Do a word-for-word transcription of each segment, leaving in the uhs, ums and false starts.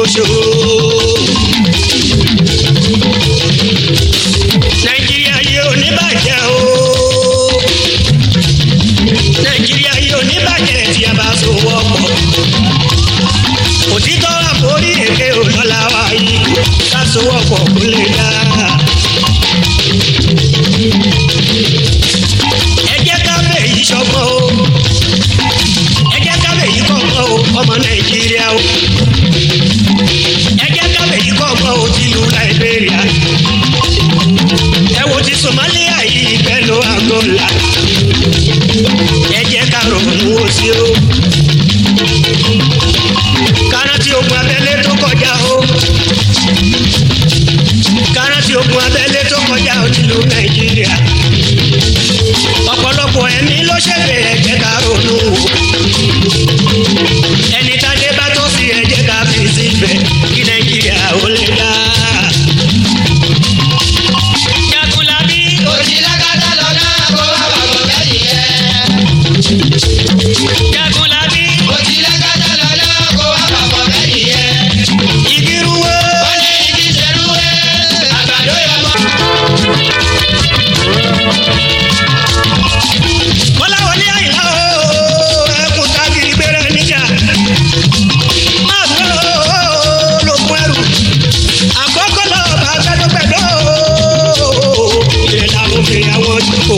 ṣòro. Nàìjíríà yóò ní bàjẹ́ o. Nàìjíríà yóò ní bàjẹ́ tí a bá so wọ́pọ̀. Òtítọ́ àforí èké ò lọ́la wa yìí ká so wọ́pọ̀ kó lè dá. Ẹ jẹ́ ká bẹ̀ yìí ṣọgbọ́n o. Ẹ jẹ́ ká bẹ̀ yìí kọ̀ọ̀kan o ọmọ Nàìjíríà o. Ẹ jẹ́ ká bẹ̀ yìí kọ̀ọ̀kan o tìlú Liberia. Ẹ wo ti Somalia yìí pẹ̀lú Angola. Ẹ jẹ́ ká ronú wo sí o. Kárántì ogun abẹ́lé tó kọjá o. Kárántì ogun abẹ́lé tó kọjá o nílùú Nàìjíríà. Ọ̀pọ̀lọpọ̀ ẹ̀mí ló ṣègbè ẹ jẹ́ ká ronú wo. Ẹni tádé bá tó sí ẹ jẹ́ ká fi síbẹ̀ kí Nàìjíríà ó lè dá. Jagunlabi òjìlágádá lọ́nà kó wá bàbọ̀ bẹ́ẹ̀ yẹn. Jagunlabi òjìlágádá lọ́nà kó wá bàbọ̀ bẹ́ẹ̀ yẹn. Ìgírúwé ó ní igi ṣerúwé àgbàdo yọmọ. Kọ́láwọlé Àyìnlá o ẹkùn tágìrì gbéra níjà. Máa gbọ́ lókun ẹrù. Àkọ́kọ́ lọ bá gbẹdọ́gbẹdọ́. Ilé làwọn fi àwọn òkú.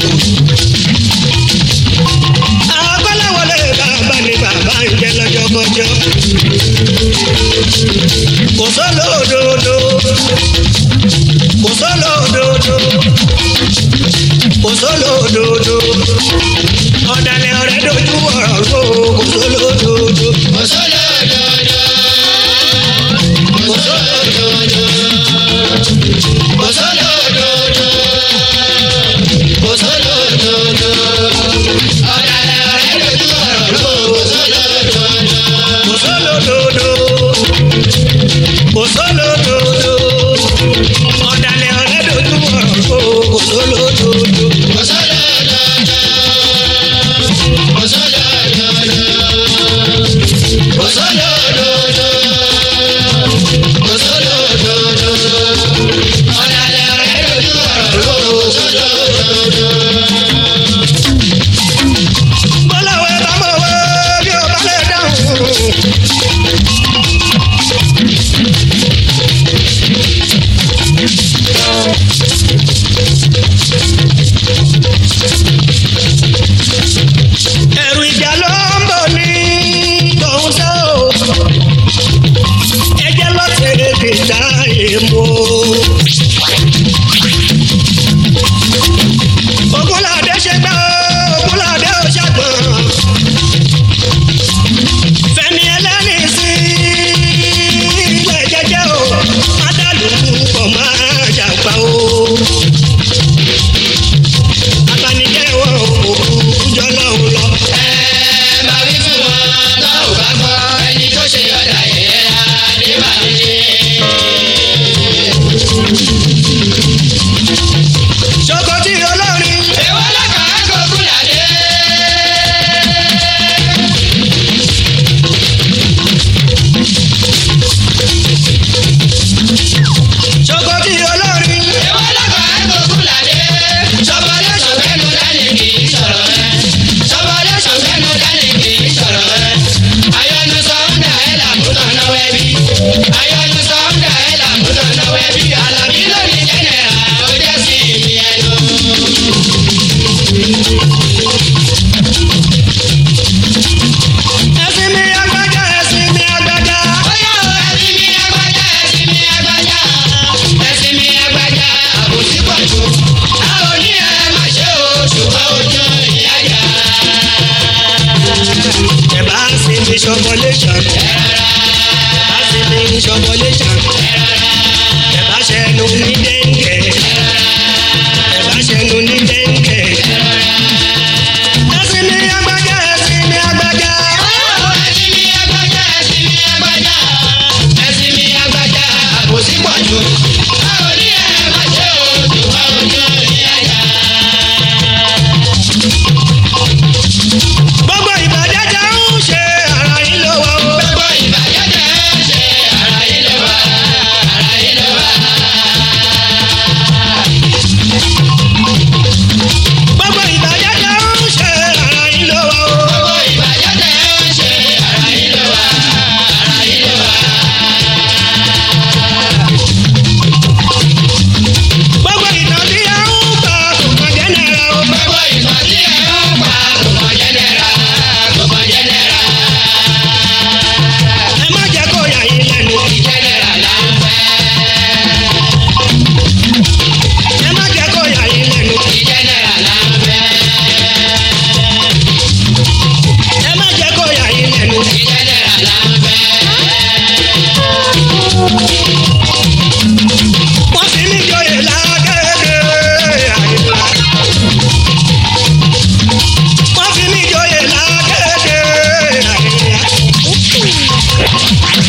Àkọ́láwọlé bàbá ni bàbá ń jẹ lọ́jọ́ kọjọ́. Kò sọ́lọ́ òdodo. Kò sọ́lọ́ òdodo. Kò sọ́lọ́ òdodo. Ọ̀dàlẹ̀ ọ̀rẹ́ dojú ọ̀rọ̀ ro. Kò sọ́lọ́ òdodo. Kò sọ́lọ́ òdodo. Kò sọ́lọ́ òdodo. Kò sọ́lọ́ òdodo. Kò sọ́lọ́ òdodo. Ọ̀dàlẹ̀ ọ̀rẹ́ dojú ọ̀rọ̀ ro. Kò sọ́lọ́ òdodo. Kò sọ́lọ́ òdodo. Kò sọ́lọ́ òdodo. Ọ̀dàlẹ̀ ọ̀rẹ́ dojú ọ̀rọ̀ ro. Kò sọ́lọ́ òdodo. Kò sọ́lọ́ òdodo. Kò sọ́lọ́ òdodo. Kò sọ́lọ́ òdodo. Kò sọ́lọ́ òdodo. Ọ̀dàlẹ̀ ọ̀rẹ́ dojú ọ̀rọ̀ ro. Kò sọ́lọ́ òdodo. Bọ́láwé bá mọ̀ wé bí o bá lè dáhùn.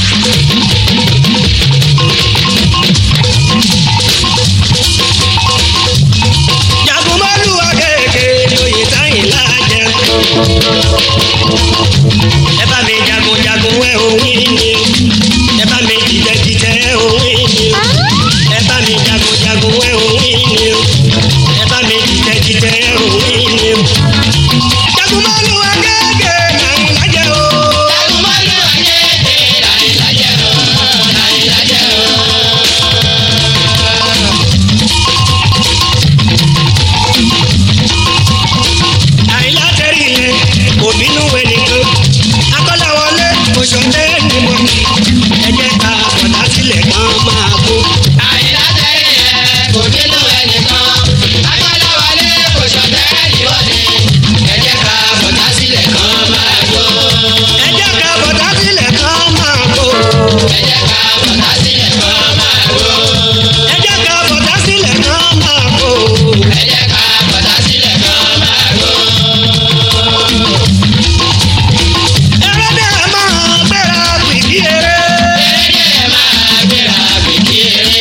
Jagunmọ́lú Agége lóye táyìnlá jẹ. Ẹ bá mi jagun jagun ẹ òwin ni o. Ẹ bá mi jìtẹ̀ jìtẹ̀ ẹ òwin ni o. Ẹ bá mi jagun jagun ẹ òwin ni o. Ẹ bá mi jìtẹ̀ jìtẹ̀ ẹ òwin ni o. Jagunmọ́lú Agége táyìnlá jẹ o. Jagunmọ́lú Agége táyìnlá jẹ o. Táyìnlá jẹ o. Àyìnlá tẹ̀rí ilẹ̀ òbínú ẹnìkan. Akọ́láwọlé Òṣòdé ni mo ní. Ẹ jẹ́ ká bọ̀dá sílẹ̀ kan máa kó. Àyìnlá tẹ̀rí ẹ̀ kò bínú ẹnìkan. Akọ́láwọlé Òṣòdé ni mo ní. Ẹ jẹ́ ká bọ̀dá sílẹ̀ kan máa jó. Ẹ jẹ́ ká bọ̀dá sílẹ̀ kan máa kó. Ẹ jẹ́ ká bọ̀dá sílẹ̀ kan máa jó. Ẹ jẹ́ ká bọ̀dá sílẹ̀ kan máa kó. Ẹ jẹ́ ká bọ̀dá sílẹ̀ kan máa jó. Ẹlẹ́dẹ̀ máa gbéra gbìgì eré. Ẹlẹ́dẹ̀ máa gbéra gbìgì eré.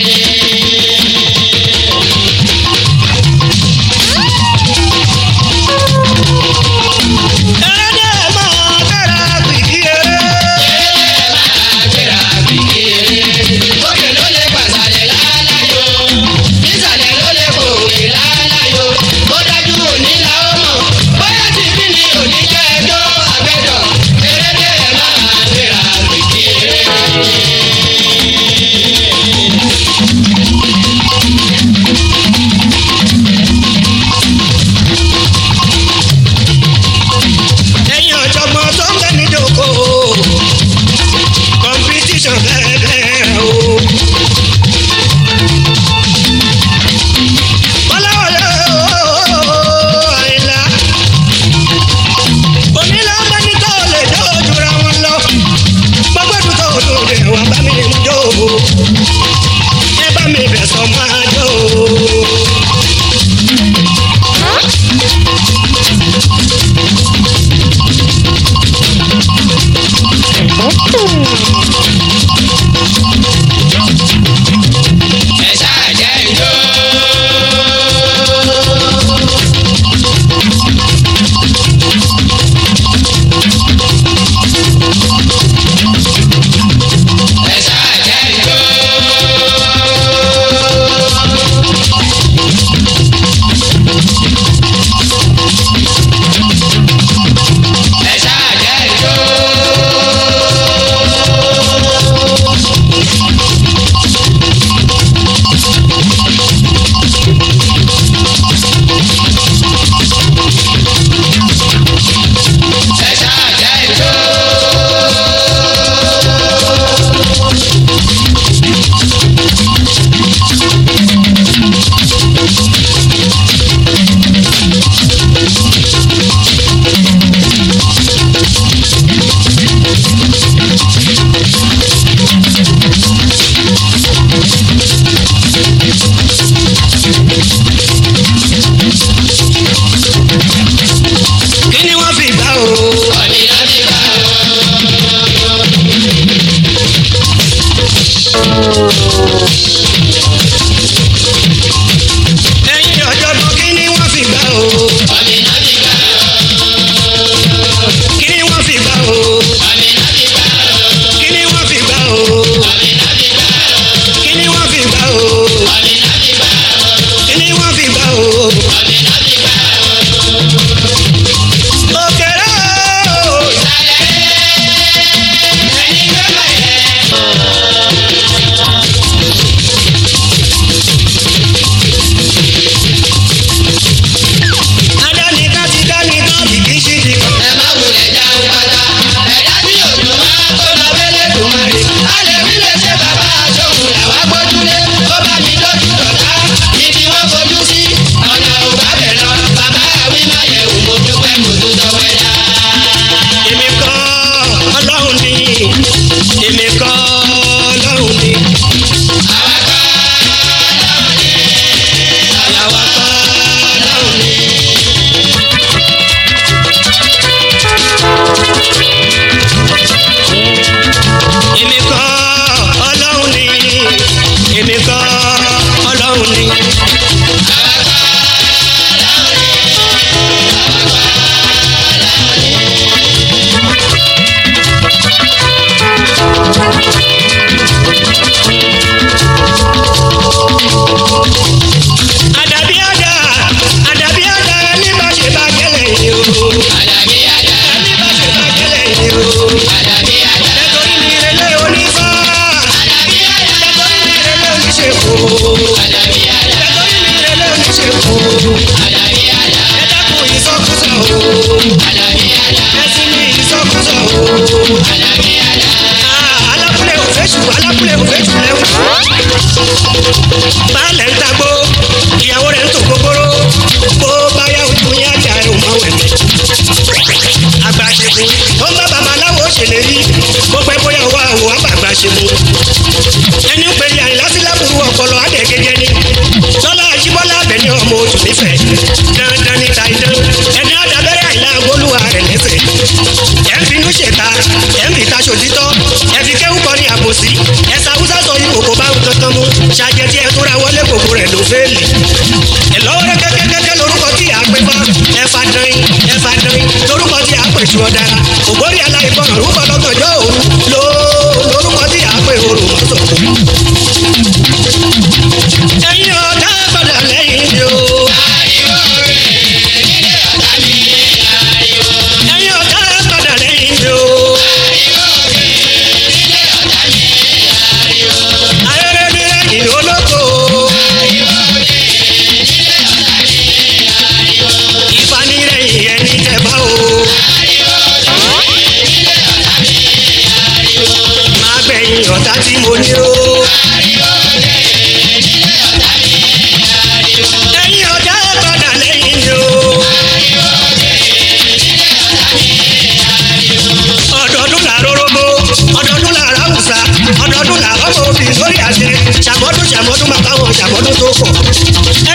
Ẹlẹ́dẹ̀ máa gbéra gbìgì eré. Ẹlẹ́dẹ̀ máa gbéra gbìgì eré. Òkè ló lè pàṣàlẹ̀ láláyò. Nísàlẹ̀ ló lè fòwé láláyò. Ó dájú òní la ó mọ̀. Bóyá ti bí ni òní jẹ́ ẹjọ́ àgbẹ̀dọ̀. Ẹlẹ́dẹ̀ máa gbéra gbìgì eré. Ẹ̀yin ọ̀jọ̀gbọ́n tó ń bẹ níjókòó. Competition bẹ́ẹ̀ o. Bọ́láwọlé ooo Àyìnlá. Onílà bá ní tó lè jó jura wọn lọ. Gbọ́gbọ́dún tó lòdì wà bá mi ń jó. Ẹ bá mi bẹ̀ sọ máa jó. Ẹ ṣáà jẹ́ ijó. Ẹ ṣáà jẹ́ ijó. Ẹ ṣáà jẹ́ ijó. baálẹ̀ ń tagbó ìyàwó rẹ̀ ń tò gbogbooro bó báyà ojú yín ajá ẹ̀ ò mọ̀ wẹ̀mẹ̀. àgbà ṣègùn ó ń bá babaláwo ṣèlérí bó pẹ́ bóyá wà wò á bàgbà ṣègùn. ẹni ń pè ní àyìnlá sí lábúrú ọpọlọ adẹ gẹ́gẹ́ ni tọ́lá àjíbọ́lá abẹ́ni ọmọ oṣù nífẹ̀ẹ́ dandan ní tàìdán ẹni àdàbẹ́rẹ́ àyìnlá agolúwa rẹ̀ lẹ́sẹ̀. ẹ̀ ń finú ṣèta ẹ̀ ń fi taṣọ títọ́ ẹ̀ fi kéwú kọ́ ní àbòsí ẹ̀ sàwúsá sọ yìí kòkó bá ń kankan mú ṣàjẹ́ tí ẹ tó ra wọlé kòkó rẹ̀ ló fẹ́ẹ̀lì. ẹ̀ lọ́wọ́rẹ́ kẹ́kẹ́kẹ́kẹ́ lórúkọ tí a pè fọ́ ẹ̀fà dán ẹ̀fà dán lórúkọ tí a pè ṣù ọ̀dára ògbórí aláìgbọràn rúkọ lọ́gànjọ́ òru ló lórúkọ tí a pè orò mọ́tò. ẹ̀yin ọ̀dà gbọ́dọ̀ lẹ́yìn ni o. ariwo rẹ̀ nílé ọ̀tá mi ariwo. ẹ̀yin ọ̀dà gbọ́dọ̀ lẹ́yìn ni o. ariwo rẹ̀ nílé ọ̀tá mi ariwo. ayọ̀rẹ́ mi lẹ́yìn olóko. ariwo rẹ̀ nílé ọ̀tá mi ariwo. ìfanirẹ̀yìn ẹni jẹba o. ariwo rẹ̀ nílé ọ̀tá mi ariwo. máa gbẹ̀yìn ọ̀tá tí mo ní o. ariwo rẹ̀ nílé ọ̀tá mi ariwo. ẹ̀yin ọ̀dà gbọ́dọ̀ lẹ́yìn ni o. ariwo rẹ̀ nílé ọ̀tá mi ariwo. ọdọọdún làárọ̀ rógbó ọdọọdún làárọ̀ àwùsá ọdọọdún làárọ̀ mọ̀ òbí lórí àṣẹ ṣàmọ́dún ṣàmọ́dún máa báwọn ṣàmọ́dún tó pọ̀.